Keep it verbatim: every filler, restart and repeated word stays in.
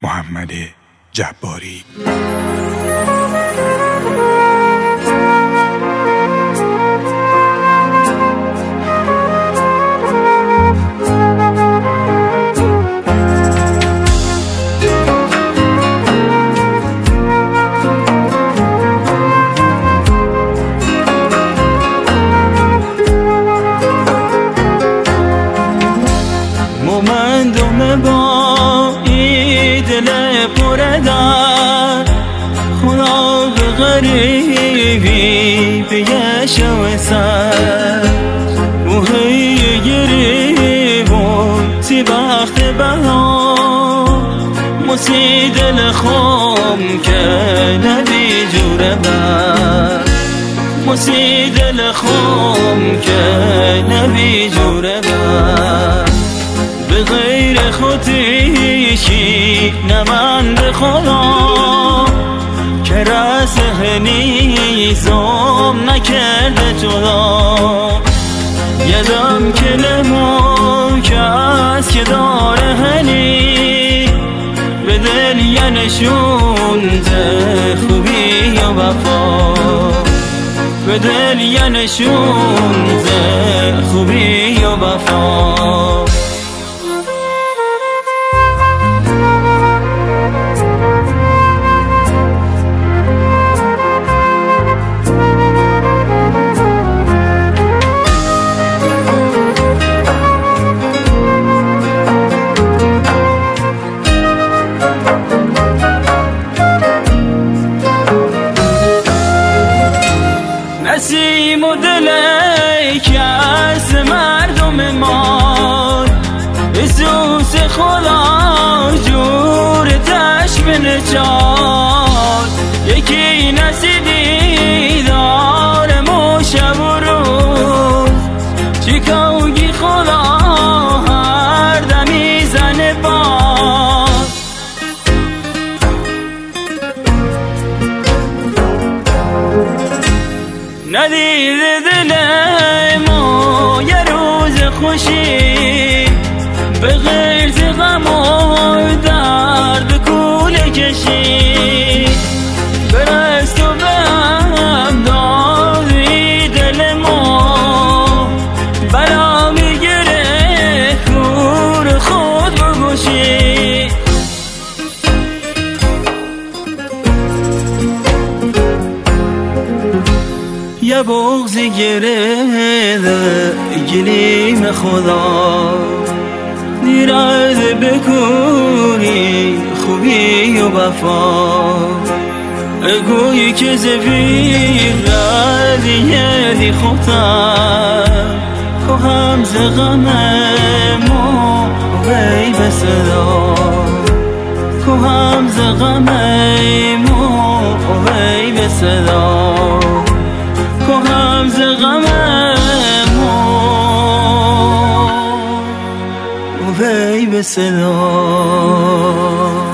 محمد جباری. مومندم با ای دل پردر خدا به غریبی بیش و سر و هی گریبون سی بخت بها موسی دل خم که نبی جوره بر موسی دل خم که نبی جوره بر به غیر خودیشی نمند خدا که رسه نیزم نکرده جدا یدم کلمو که از که داره هنی به دل یه نشونده خوبی و وفا به دل یه نشونده خوبی و وفا نسیم و دلی که از مردم ما اسوس خدا جور تشم نچار یکی نسیدی دارم و شب و روز چیکاوگی خدا هر دمی زن باز ندیده دل ما یه روز خوشی به غیر غم و درد کوله کشی برست و به هم دادی دل ما بلا میگره کور خود بگوشی یه بغضی گرده گلیم خدا دیرد بکوری خوبی و وفا اگویی که زفیر ردیه دی خوبتر خواهم ز غم ما وی به صدا خواهم ز غم ما وی به صدا خواهم ز غم ما وی به صدا